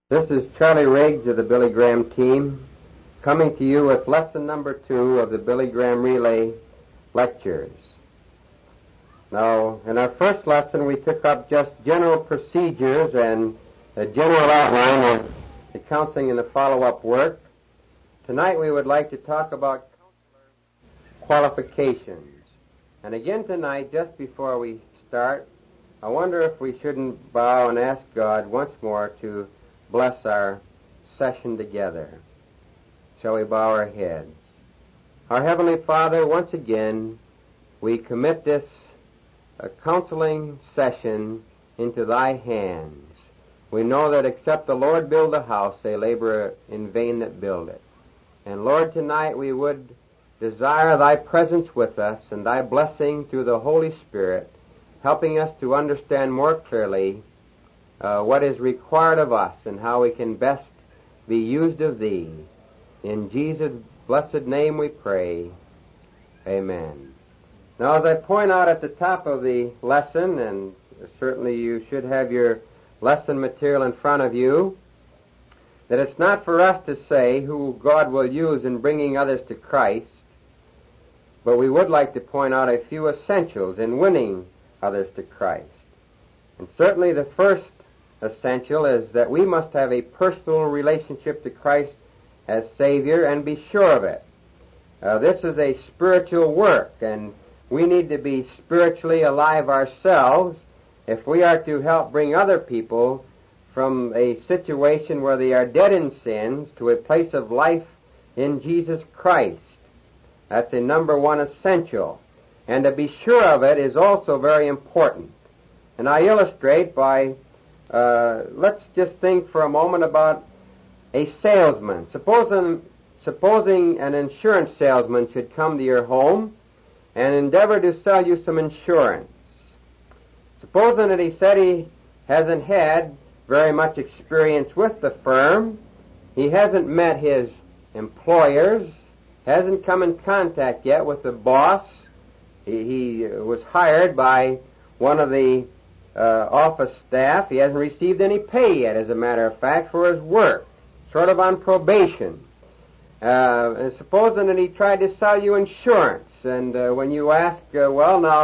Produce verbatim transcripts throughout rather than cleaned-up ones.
This is Charlie Riggs of the Billy Graham team, coming to you with lesson number two of the Billy Graham Relay lectures. Now, in our first lesson, we took up just general procedures and a general outline of the counseling and the follow-up work. Tonight, we would like to talk about qualifications. And again tonight, just before we start, I wonder if we shouldn't bow and ask God once more to bless our session together. Shall we bow our heads? Our Heavenly Father, once again, we commit this uh, counseling session into Thy hands. We know that except the Lord build a house, they labor in vain that build it. And Lord, tonight we would desire Thy presence with us and Thy blessing through the Holy Spirit, helping us to understand more clearly Uh, what is required of us and how we can best be used of Thee. In Jesus' blessed name we pray. Amen. Now, as I point out at the top of the lesson, and certainly you should have your lesson material in front of you, that it's not for us to say who God will use in bringing others to Christ, but we would like to point out a few essentials in winning others to Christ. And certainly the first essential is that we must have a personal relationship to Christ as Savior and be sure of it. Uh, this is a spiritual work, and we need to be spiritually alive ourselves if we are to help bring other people from a situation where they are dead in sins to a place of life in Jesus Christ. That's a number one essential. And to be sure of it is also very important. And I illustrate by Uh, let's just think for a moment about a salesman. Supposing, supposing an insurance salesman should come to your home and endeavor to sell you some insurance. Supposing that he said he hasn't had very much experience with the firm, he hasn't met his employers, hasn't come in contact yet with the boss. He, he was hired by one of the Uh, office staff. He hasn't received any pay yet, as a matter of fact, for his work, sort of on probation. Uh, and supposing that he tried to sell you insurance, and uh, when you ask, uh, well, now,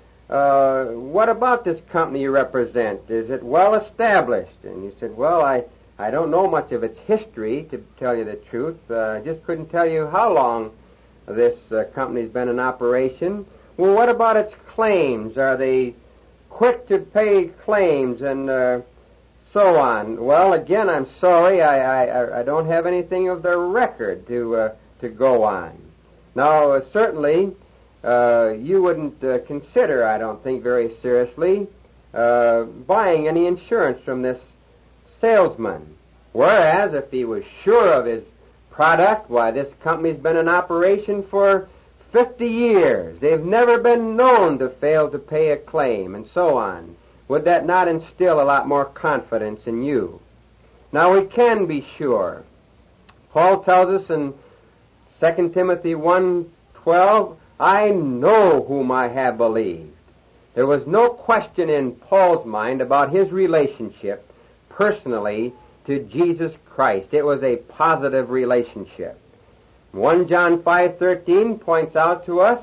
uh, what about this company you represent? Is it well established? And you said, well, I, I don't know much of its history, to tell you the truth. Uh, I just couldn't tell you how long this uh, company's been in operation. Well, what about its claims? Are they quick to pay claims and uh, so on? Well, again, I'm sorry, I, I, I don't have anything of their record to uh, to go on. Now, uh, certainly, uh, you wouldn't uh, consider, I don't think, very seriously uh, buying any insurance from this salesman. Whereas, if he was sure of his product, why, this company's been in operation for Fifty years. They've never been known to fail to pay a claim, and so on. Would that not instill a lot more confidence in you? Now, we can be sure. Paul tells us in Second Timothy one twelve, I know whom I have believed. There was no question in Paul's mind about his relationship personally to Jesus Christ. It was a positive relationship. First John five thirteen points out to us,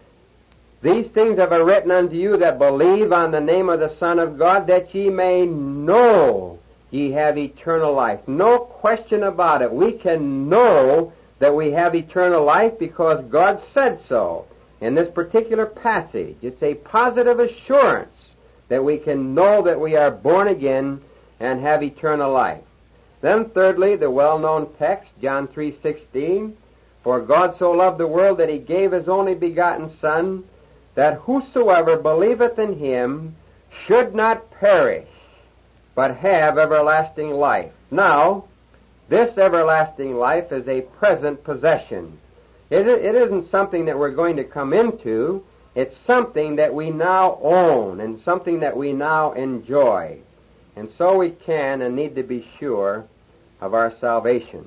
these things have I written unto you that believe on the name of the Son of God, that ye may know ye have eternal life. No question about it. We can know that we have eternal life because God said so in this particular passage. It's a positive assurance that we can know that we are born again and have eternal life. Then thirdly, the well-known text, John three sixteen, for God so loved the world that he gave his only begotten Son, that whosoever believeth in him should not perish, but have everlasting life. Now, this everlasting life is a present possession. It, it isn't something that we're going to come into. It's something that we now own and something that we now enjoy. And so we can and need to be sure of our salvation.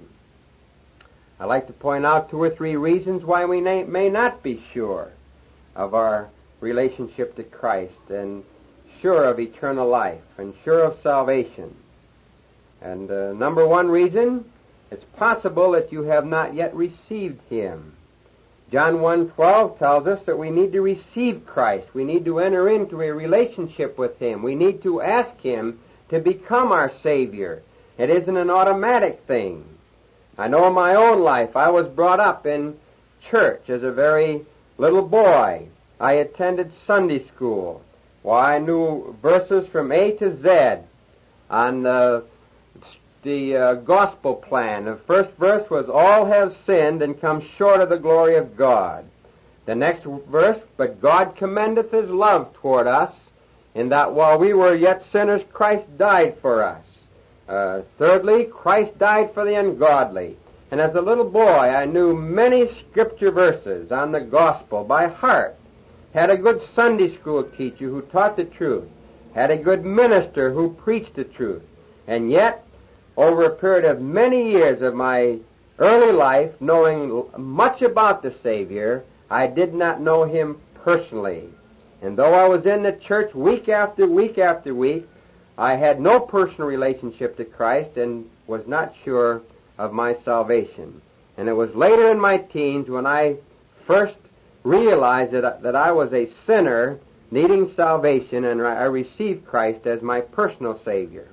I'd like to point out two or three reasons why we may not be sure of our relationship to Christ and sure of eternal life and sure of salvation. And uh, number one reason, it's possible that you have not yet received him. John one twelve tells us that we need to receive Christ. We need to enter into a relationship with him. We need to ask him to become our Savior. It isn't an automatic thing. I know in my own life, I was brought up in church as a very little boy. I attended Sunday school. Well, I knew verses from A to Z on uh, the uh, gospel plan. The first verse was, all have sinned and come short of the glory of God. The next verse, but God commendeth his love toward us, in that while we were yet sinners, Christ died for us. Uh, thirdly, Christ died for the ungodly. And as a little boy, I knew many scripture verses on the gospel by heart. Had a good Sunday school teacher who taught the truth. Had a good minister who preached the truth. And yet, over a period of many years of my early life, knowing much about the Savior, I did not know him personally. And though I was in the church week after week after week, I had no personal relationship to Christ and was not sure of my salvation. And it was later in my teens when I first realized that, that I was a sinner needing salvation, and I received Christ as my personal Savior.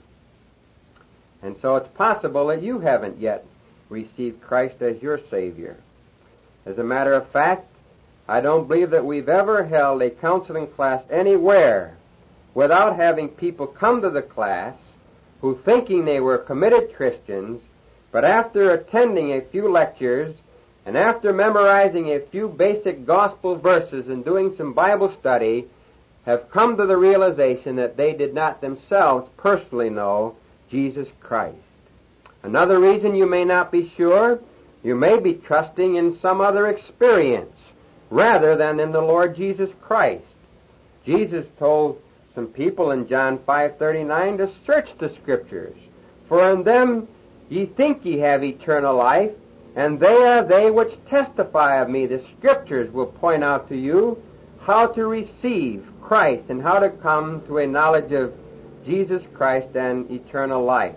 And so it's possible that you haven't yet received Christ as your Savior. As a matter of fact, I don't believe that we've ever held a counseling class anywhere without having people come to the class who, thinking they were committed Christians, but after attending a few lectures and after memorizing a few basic gospel verses and doing some Bible study, have come to the realization that they did not themselves personally know Jesus Christ. Another reason you may not be sure, you may be trusting in some other experience rather than in the Lord Jesus Christ. Jesus told some people in John five thirty-nine to search the Scriptures, for in them ye think ye have eternal life, and they are they which testify of me. The Scriptures will point out to you how to receive Christ and how to come to a knowledge of Jesus Christ and eternal life.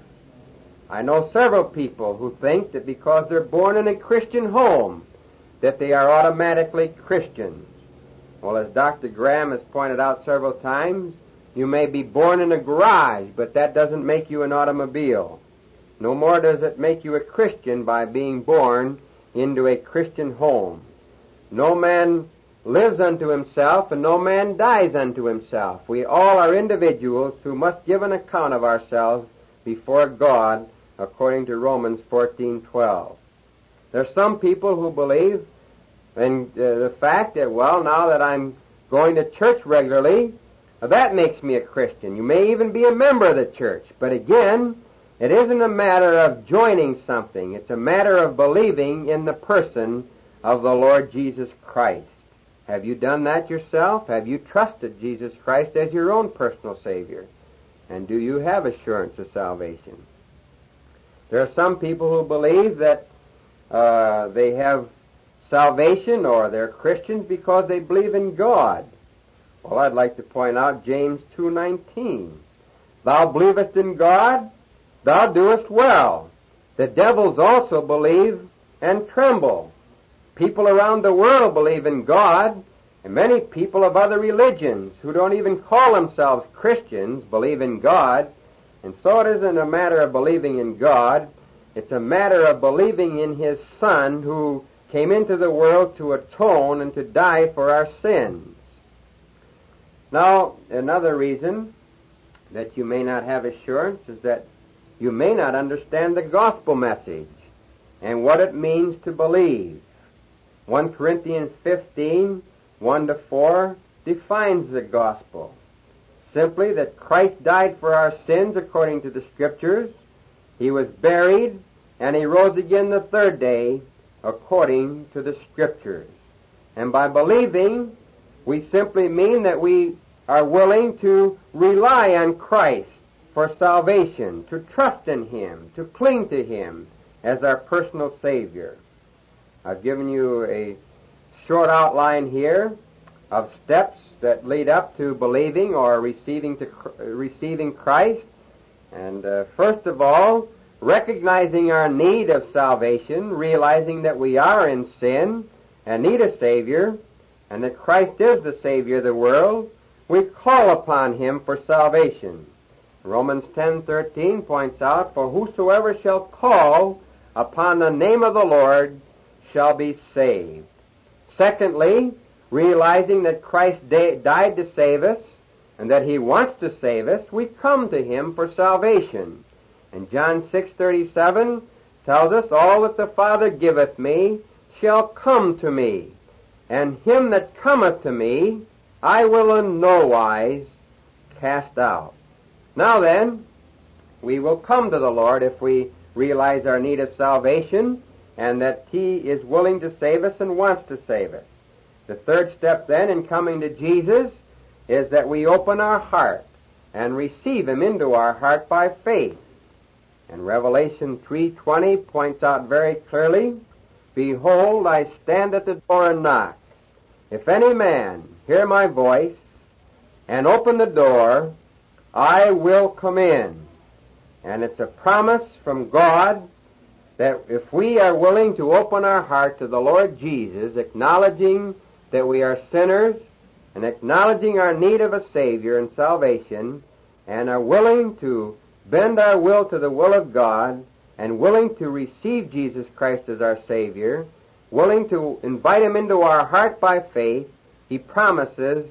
I know several people who think that because they're born in a Christian home, that they are automatically Christians. Well, as Doctor Graham has pointed out several times, you may be born in a garage, but that doesn't make you an automobile. No more does it make you a Christian by being born into a Christian home. No man lives unto himself, and no man dies unto himself. We all are individuals who must give an account of ourselves before God, according to Romans fourteen twelve. There are some people who believe in uh, the fact that, well, now that I'm going to church regularly, that makes me a Christian. You may even be a member of the church. But again, it isn't a matter of joining something. It's a matter of believing in the person of the Lord Jesus Christ. Have you done that yourself? Have you trusted Jesus Christ as your own personal Savior? And do you have assurance of salvation? There are some people who believe that uh, they have salvation or they're Christians because they believe in God. Well, I'd like to point out James two nineteen. Thou believest in God, thou doest well. The devils also believe and tremble. People around the world believe in God, and many people of other religions who don't even call themselves Christians believe in God. And so it isn't a matter of believing in God. It's a matter of believing in His Son who came into the world to atone and to die for our sins. Now, another reason that you may not have assurance is that you may not understand the gospel message and what it means to believe. First Corinthians fifteen, one to four defines the gospel. Simply that Christ died for our sins according to the Scriptures. He was buried, and He rose again the third day according to the Scriptures. And by believing, we simply mean that we are willing to rely on Christ for salvation, to trust in Him, to cling to Him as our personal Savior. I've given you a short outline here of steps that lead up to believing or receiving to receiving Christ. And uh, first of all, recognizing our need of salvation, realizing that we are in sin and need a Savior, and that Christ is the Savior of the world, we call upon Him for salvation. Romans ten thirteen points out, "For whosoever shall call upon the name of the Lord shall be saved." Secondly, realizing that Christ died to save us and that He wants to save us, we come to Him for salvation. And John six thirty-seven tells us, "All that the Father giveth me shall come to me, and him that cometh to me I will in no wise cast out." Now then, we will come to the Lord if we realize our need of salvation and that He is willing to save us and wants to save us. The third step then in coming to Jesus is that we open our heart and receive Him into our heart by faith. And Revelation three twenty points out very clearly, "Behold, I stand at the door and knock. If any man hear my voice and open the door, I will come in." And it's a promise from God that if we are willing to open our heart to the Lord Jesus, acknowledging that we are sinners and acknowledging our need of a Savior and salvation, and are willing to bend our will to the will of God, and willing to receive Jesus Christ as our Savior, willing to invite Him into our heart by faith, He promises,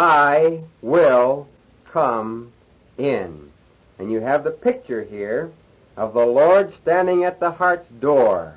"I will come in." And you have the picture here of the Lord standing at the heart's door.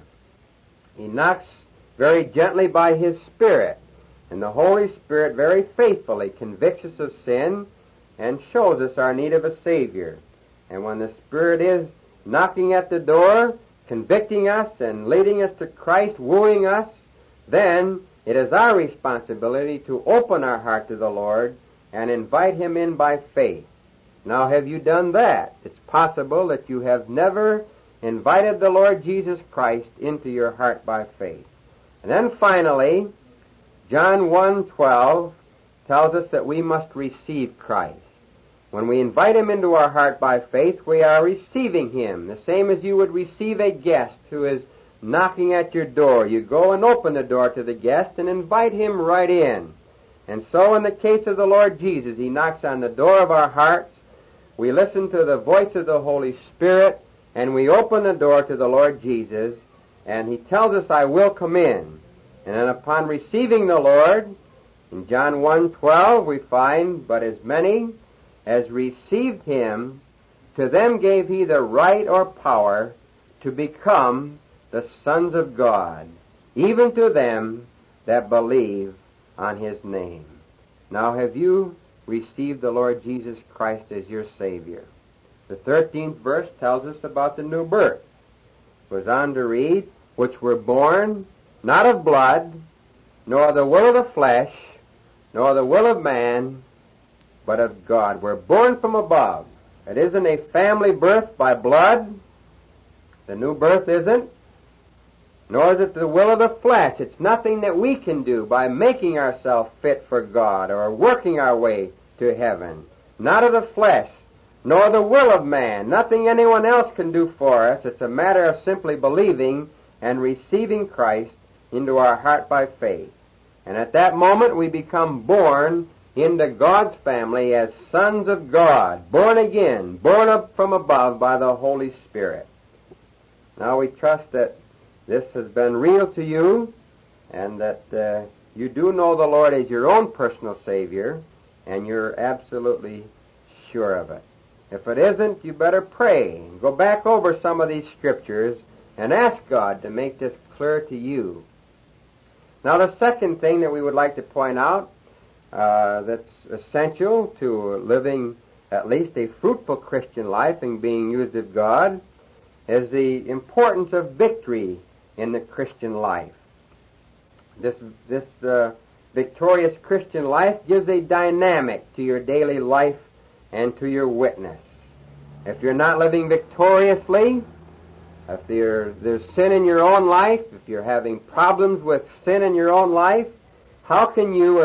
He knocks very gently by His Spirit, and the Holy Spirit very faithfully convicts us of sin and shows us our need of a Savior. And when the Spirit is knocking at the door, convicting us and leading us to Christ, wooing us, then it is our responsibility to open our heart to the Lord and invite Him in by faith. Now, have you done that? It's possible that you have never invited the Lord Jesus Christ into your heart by faith. And then finally, John one twelve tells us that we must receive Christ. When we invite Him into our heart by faith, we are receiving Him, the same as you would receive a guest who is knocking at your door. You go and open the door to the guest and invite him right in. And so in the case of the Lord Jesus, He knocks on the door of our hearts. We listen to the voice of the Holy Spirit, and we open the door to the Lord Jesus, and He tells us, "I will come in." And then upon receiving the Lord, in John one twelve we find, "But as many as received Him, to them gave He the right or power to become the sons of God, even to them that believe on His name." Now, have you received the Lord Jesus Christ as your Savior? The thirteenth verse tells us about the new birth. It goes on to read, "Which were born not of blood, nor the will of the flesh, nor the will of man, but of God." We're born from above. It isn't a family birth by blood. The new birth isn't. Nor is it the will of the flesh. It's nothing that we can do by making ourselves fit for God or working our way to heaven. Not of the flesh, nor the will of man. Nothing anyone else can do for us. It's a matter of simply believing and receiving Christ into our heart by faith. And at that moment we become born into God's family as sons of God, born again, born up from above by the Holy Spirit. Now we trust that this has been real to you, and that uh, you do know the Lord as your own personal Savior, and you're absolutely sure of it. If it isn't, you better pray and go back over some of these scriptures and ask God to make this clear to you. Now, the second thing that we would like to point out uh, that's essential to living at least a fruitful Christian life and being used of God is the importance of victory in the Christian life. This this uh, victorious Christian life gives a dynamic to your daily life and to your witness. If you're not living victoriously, if there, there's sin in your own life, if you're having problems with sin in your own life, how can you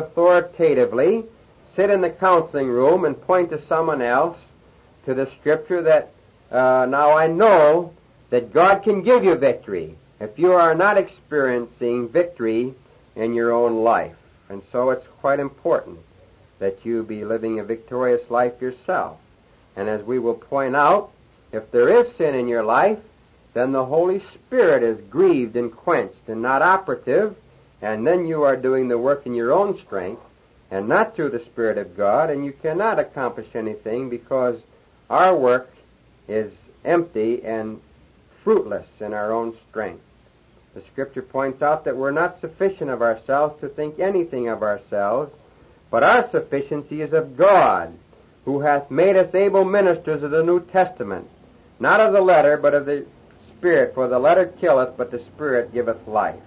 authoritatively sit in the counseling room and point to someone else to the Scripture that uh, now I know that God can give you victory if you are not experiencing victory in your own life. And so it's quite important that you be living a victorious life yourself. And as we will point out, if there is sin in your life, then the Holy Spirit is grieved and quenched and not operative, and then you are doing the work in your own strength and not through the Spirit of God, and you cannot accomplish anything because our work is empty and fruitless in our own strength. The Scripture points out that we're not sufficient of ourselves to think anything of ourselves, but our sufficiency is of God, who hath made us able ministers of the New Testament, not of the letter, but of the Spirit, for the letter killeth, but the Spirit giveth life.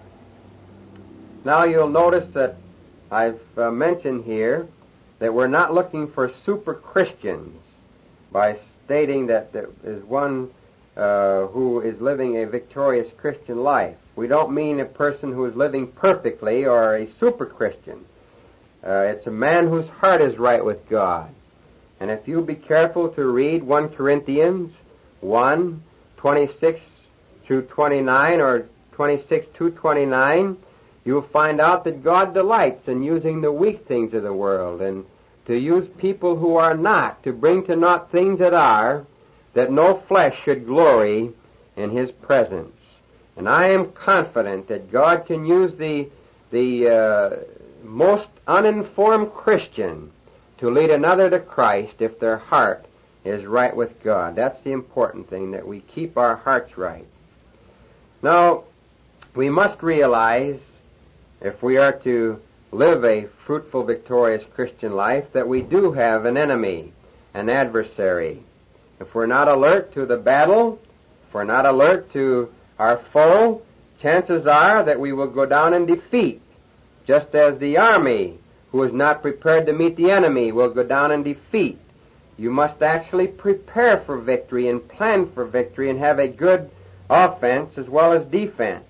Now you'll notice that I've uh, mentioned here that we're not looking for super Christians by stating that there is one uh, who is living a victorious Christian life. We don't mean a person who is living perfectly or a super Christian. Uh, it's a man whose heart is right with God. And if you be careful to read First Corinthians one, twenty-six through twenty-nine, or twenty-six to twenty-nine, you'll find out that God delights in using the weak things of the world and to use people who are not, to bring to naught things that are, that no flesh should glory in His presence. And I am confident that God can use the, the uh, most uninformed Christian to lead another to Christ if their heart is right with God. That's the important thing, that we keep our hearts right. Now, we must realize, if we are to live a fruitful, victorious Christian life, that we do have an enemy, an adversary. If we're not alert to the battle, if we're not alert to our foe, chances are that we will go down in defeat, just as the army who is not prepared to meet the enemy will go down in defeat. You must actually prepare for victory and plan for victory and have a good offense as well as defense.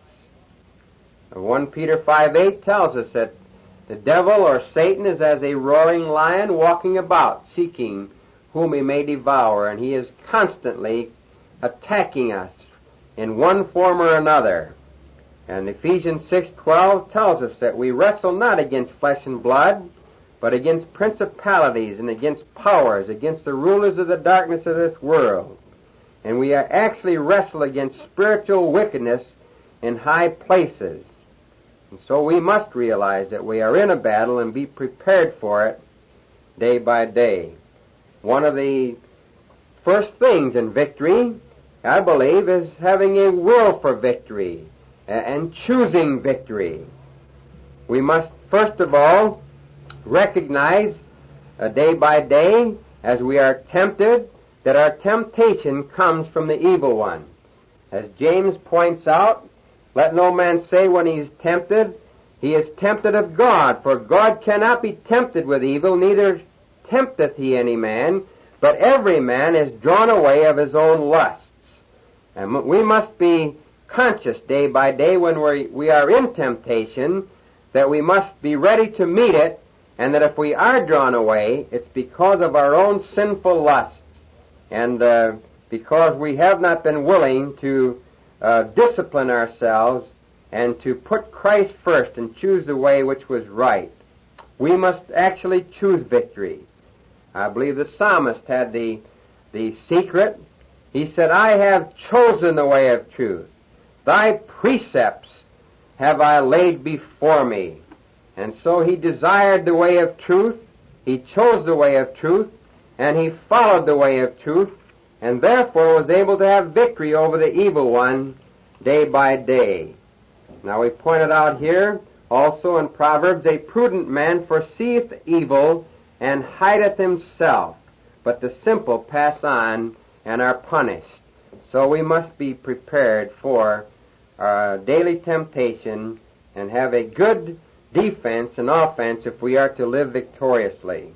First Peter five eight tells us that the devil, or Satan, is as a roaring lion walking about, seeking whom he may devour, and he is constantly attacking us in one form or another. And Ephesians six twelve tells us that we wrestle not against flesh and blood, but against principalities and against powers, against the rulers of the darkness of this world. And we are actually wrestle against spiritual wickedness in high places. And so we must realize that we are in a battle and be prepared for it day by day. One of the first things in victory, I believe, is having a will for victory and choosing victory. We must, first of all, recognize uh, day by day, as we are tempted, that our temptation comes from the evil one. As James points out, let no man say when he is tempted, he is tempted of God, for God cannot be tempted with evil, neither tempteth he any man, but every man is drawn away of his own lusts. And we must be conscious day by day when we we are in temptation, that we must be ready to meet it, and that if we are drawn away, it's because of our own sinful lusts, and uh, because we have not been willing to uh, discipline ourselves and to put Christ first and choose the way which was right. We must actually choose victory. I believe the psalmist had the the secret. He said, I have chosen the way of truth. Thy precepts have I laid before me. And so he desired the way of truth, he chose the way of truth, and he followed the way of truth, and therefore was able to have victory over the evil one day by day. Now we pointed out here also in Proverbs, a prudent man foreseeth evil and hideth himself, but the simple pass on and are punished. So we must be prepared for our daily temptation and have a good defense and offense if we are to live victoriously.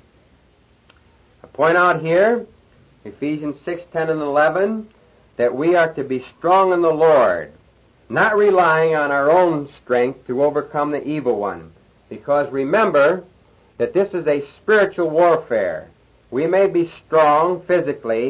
I point out here, Ephesians six ten and eleven, that we are to be strong in the Lord, not relying on our own strength to overcome the evil one. Because remember that this is a spiritual warfare. We may be strong physically,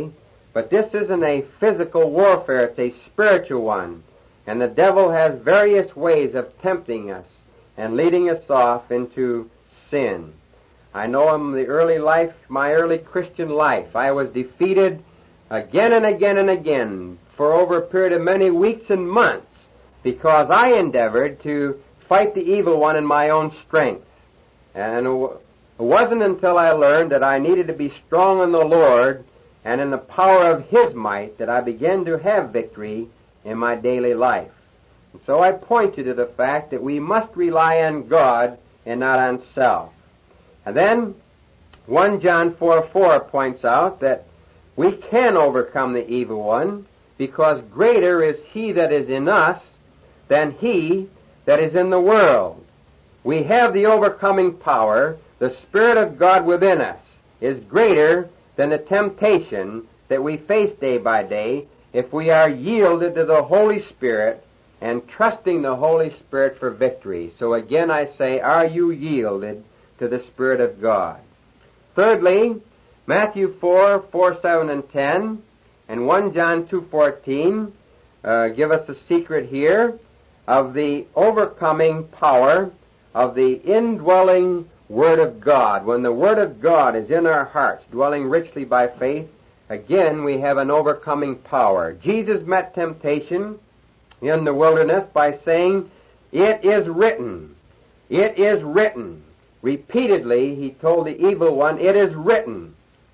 But this isn't a physical warfare, it's a spiritual one. And the devil has various ways of tempting us and leading us off into sin. I know in the early life, my early Christian life, I was defeated again and again and again for over a period of many weeks and months because I endeavored to fight the evil one in my own strength. And it wasn't until I learned that I needed to be strong in the Lord and in the power of His might that I began to have victory in my daily life. And so I point you to the fact that we must rely on God and not on self. And then First John four four points out that we can overcome the evil one because greater is He that is in us than he that is in the world. We have the overcoming power. The Spirit of God within us is greater than the temptation that we face day by day if we are yielded to the Holy Spirit and trusting the Holy Spirit for victory. So again I say, are you yielded to the Spirit of God? Thirdly, Matthew four, four, seven, and ten, and First John two fourteen uh, give us a secret here of the overcoming power of the indwelling Word of God. When the Word of God is in our hearts, dwelling richly by faith, again we have an overcoming power. Jesus met temptation in the wilderness by saying, "It is written, it is written." Repeatedly he told the evil one, "It is written."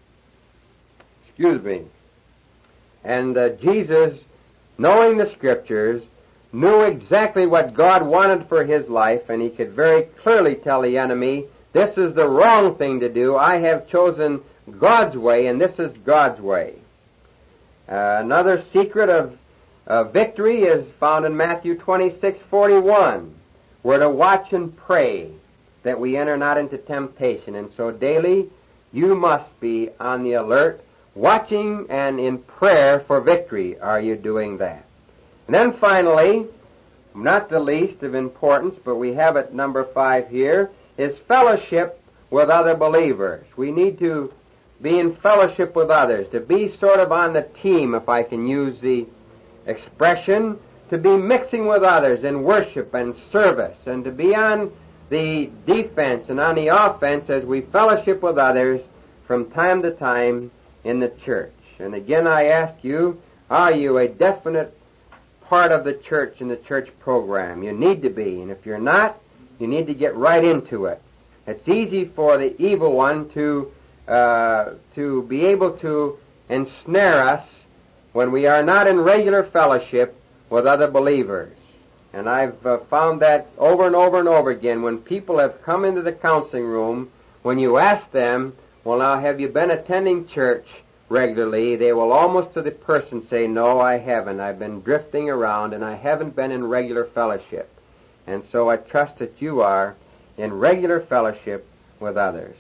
Excuse me. And uh, Jesus, knowing the Scriptures, knew exactly what God wanted for his life, and he could very clearly tell the enemy, this is the wrong thing to do. I have chosen God's way, and this is God's way. Uh, another secret of uh, victory is found in Matthew twenty-six forty-one. We're to watch and pray that we enter not into temptation. And so daily you must be on the alert, watching and in prayer for victory. Are you doing that? And then finally, not the least of importance, but we have it number five here, is fellowship with other believers. We need to be in fellowship with others, to be sort of on the team, if I can use the expression, to be mixing with others in worship and service, and to be on the defense and on the offense as we fellowship with others from time to time in the church. And again I ask you, are you a definite part of the church in the church program? You need to be, and if you're not, you need to get right into it. It's easy for the evil one to uh, to be able to ensnare us when we are not in regular fellowship with other believers. And I've uh, found that over and over and over again when people have come into the counseling room, when you ask them, well, now, have you been attending church regularly? They will almost to the person say, no, I haven't. I've been drifting around and I haven't been in regular fellowship. And so I trust that you are in regular fellowship with others.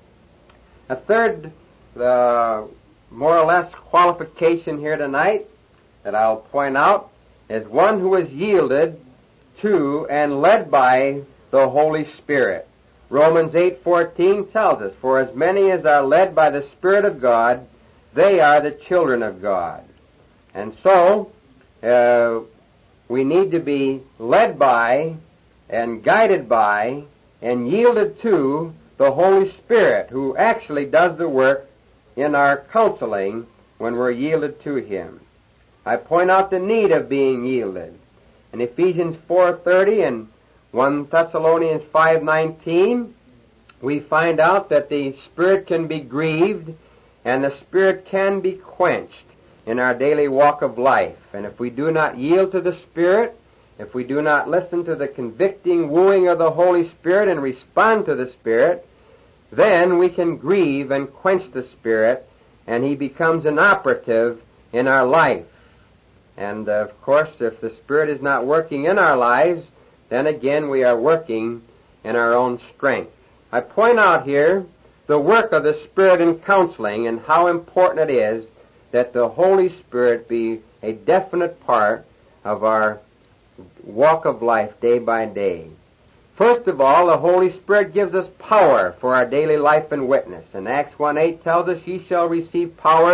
A third, uh, more or less qualification here tonight that I'll point out is one who is yielded to and led by the Holy Spirit. Romans eight fourteen tells us, for as many as are led by the Spirit of God, they are the children of God. And so, uh, we need to be led by and guided by and yielded to the Holy Spirit, who actually does the work in our counseling when we're yielded to Him. I point out the need of being yielded. In Ephesians four thirty and First Thessalonians five nineteen, we find out that the Spirit can be grieved and the Spirit can be quenched in our daily walk of life. And if we do not yield to the Spirit, if we do not listen to the convicting wooing of the Holy Spirit and respond to the Spirit, then we can grieve and quench the Spirit, and He becomes an operative in our life. And, uh, of course, if the Spirit is not working in our lives, then again we are working in our own strength. I point out here the work of the Spirit in counseling and how important it is that the Holy Spirit be a definite part of our walk of life day by day. First of all, the Holy Spirit gives us power for our daily life and witness. And Acts one eight tells us, ye shall receive power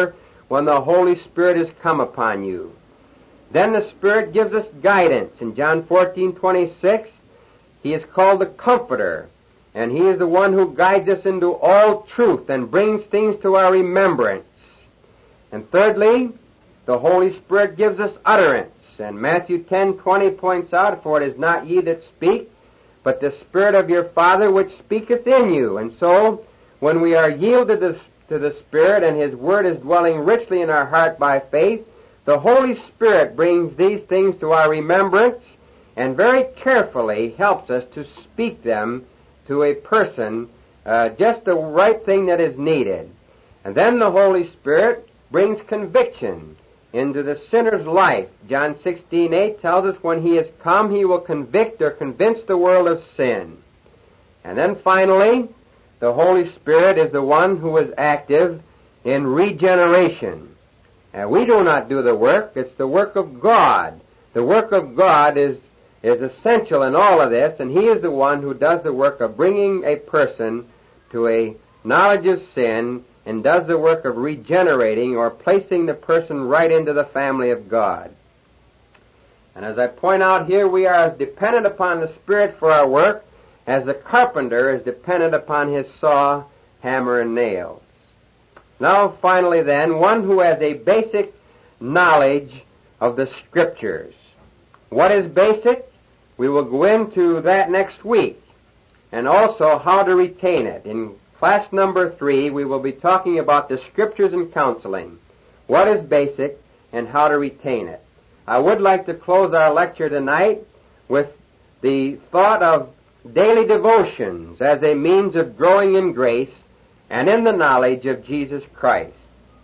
when the Holy Spirit has come upon you. Then the Spirit gives us guidance. In John fourteen twenty-six, He is called the Comforter, and He is the one who guides us into all truth and brings things to our remembrance. And thirdly, the Holy Spirit gives us utterance. And Matthew ten twenty points out, "For it is not ye that speak, but the Spirit of your Father which speaketh in you." And so, when we are yielded to the, to the Spirit and His Word is dwelling richly in our heart by faith, the Holy Spirit brings these things to our remembrance and very carefully helps us to speak them to a person, uh, just the right thing that is needed. And then the Holy Spirit brings conviction into the sinner's life. John sixteen eight tells us when He has come, He will convict or convince the world of sin. And then finally, the Holy Spirit is the one who is active in regeneration. And we do not do the work, it's the work of God. The work of God is, is essential in all of this, and He is the one who does the work of bringing a person to a knowledge of sin and does the work of regenerating or placing the person right into the family of God. And as I point out here, we are as dependent upon the Spirit for our work as the carpenter is dependent upon his saw, hammer, and nails. Now, finally then, one who has a basic knowledge of the Scriptures. What is basic? We will go into that next week, and also how to retain it. In class number three, we will be talking about the Scriptures and counseling. What is basic and how to retain it. I would like to close our lecture tonight with the thought of daily devotions as a means of growing in grace and in the knowledge of Jesus Christ.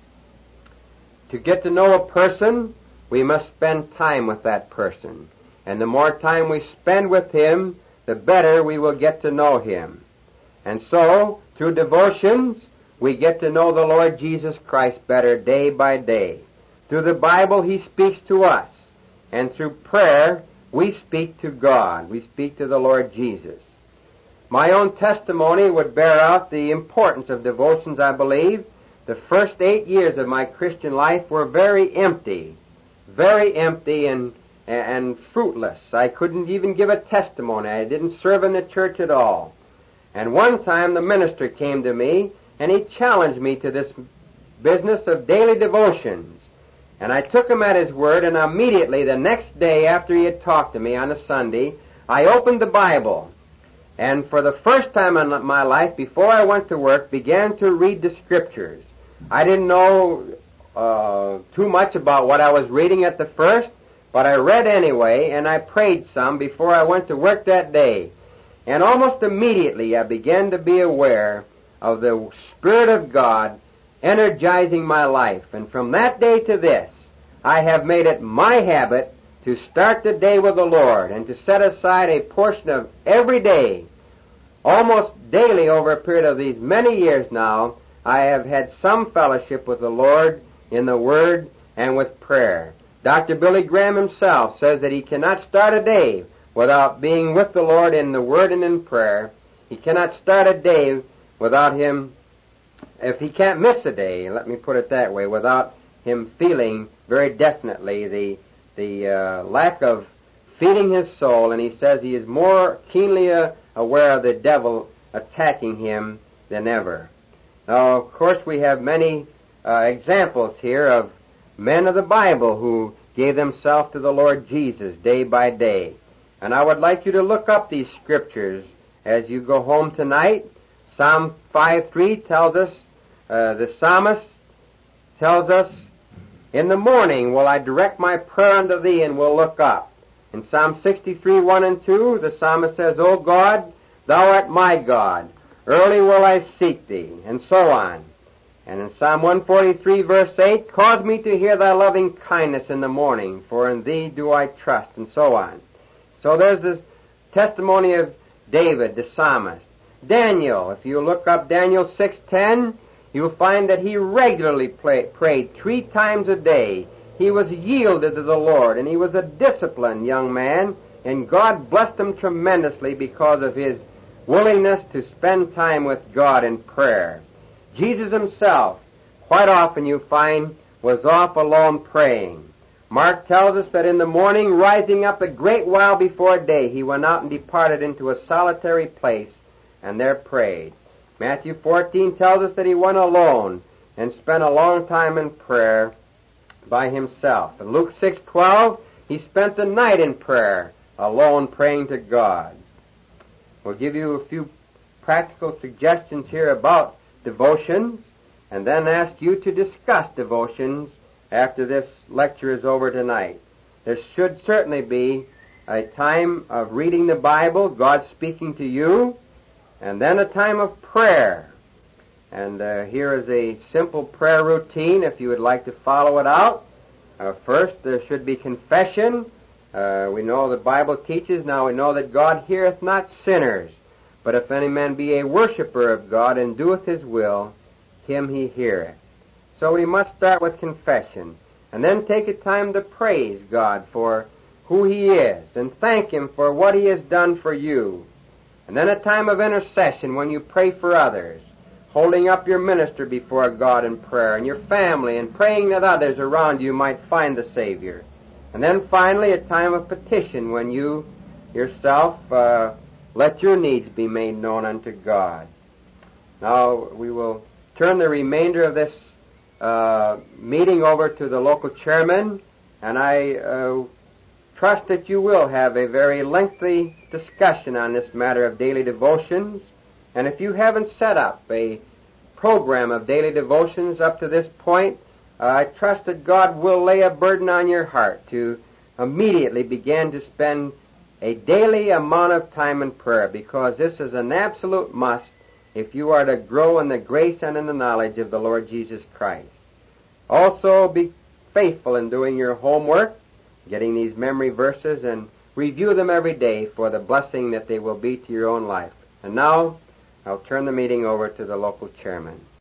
To get to know a person, we must spend time with that person. And the more time we spend with him, the better we will get to know him. And so, through devotions, we get to know the Lord Jesus Christ better day by day. Through the Bible, He speaks to us. And through prayer, we speak to God. We speak to the Lord Jesus. My own testimony would bear out the importance of devotions, I believe. The first eight years of my Christian life were very empty, very empty and, and fruitless. I couldn't even give a testimony. I didn't serve in the church at all. And one time the minister came to me, and he challenged me to this business of daily devotions. And I took him at his word, and immediately the next day after he had talked to me on a Sunday, I opened the Bible. And for the first time in my life, before I went to work, began to read the Scriptures. I didn't know uh, too much about what I was reading at the first, but I read anyway, and I prayed some before I went to work that day. And almost immediately I began to be aware of the Spirit of God energizing my life. And from that day to this, I have made it my habit to start the day with the Lord and to set aside a portion of every day. Almost daily over a period of these many years now, I have had some fellowship with the Lord in the Word and with prayer. Doctor Billy Graham himself says that he cannot start a day without being with the Lord in the Word and in prayer. He cannot start a day without him, if he can't miss a day, let me put it that way, without him feeling very definitely the the uh, lack of feeding his soul, and he says he is more keenly uh, aware of the devil attacking him than ever. Now, of course, we have many uh, examples here of men of the Bible who gave themselves to the Lord Jesus day by day. And I would like you to look up these Scriptures as you go home tonight. Psalm five three tells us, uh, the psalmist tells us, "In the morning will I direct my prayer unto thee, and will look up." In Psalm sixty-three one and two, the psalmist says, "O God, thou art my God. Early will I seek thee," and so on. And in Psalm one forty-three, verse eight, "Cause me to hear thy loving kindness in the morning, for in thee do I trust," and so on. So there's this testimony of David, the psalmist. Daniel, if you look up Daniel six ten, you'll find that he regularly play, prayed three times a day. He was yielded to the Lord, and he was a disciplined young man, and God blessed him tremendously because of his willingness to spend time with God in prayer. Jesus himself, quite often you find, was off alone praying. Mark tells us that in the morning, rising up a great while before day, he went out and departed into a solitary place, and there prayed. Matthew fourteen tells us that he went alone and spent a long time in prayer by himself. In Luke six twelve, he spent the night in prayer, alone praying to God. We'll give you a few practical suggestions here about devotions, and then ask you to discuss devotions after this lecture is over tonight. There should certainly be a time of reading the Bible, God speaking to you, and then a time of prayer. And uh, here is a simple prayer routine if you would like to follow it out. Uh, first, there should be confession. Uh, we know the Bible teaches, now we know that God heareth not sinners, but if any man be a worshipper of God and doeth his will, him he heareth. So we must start with confession, and then take a time to praise God for who he is, and thank him for what he has done for you. And then a time of intercession when you pray for others, holding up your minister before God in prayer, and your family, and praying that others around you might find the Savior. And then finally a time of petition when you yourself uh, let your needs be made known unto God. Now we will turn the remainder of this uh, meeting over to the local chairman, and I uh, trust that you will have a very lengthy discussion on this matter of daily devotions. And if you haven't set up a program of daily devotions up to this point, uh, I trust that God will lay a burden on your heart to immediately begin to spend a daily amount of time in prayer, because this is an absolute must if you are to grow in the grace and in the knowledge of the Lord Jesus Christ. Also, be faithful in doing your homework, getting these memory verses, and review them every day for the blessing that they will be to your own life. And now, I'll turn the meeting over to the local chairman.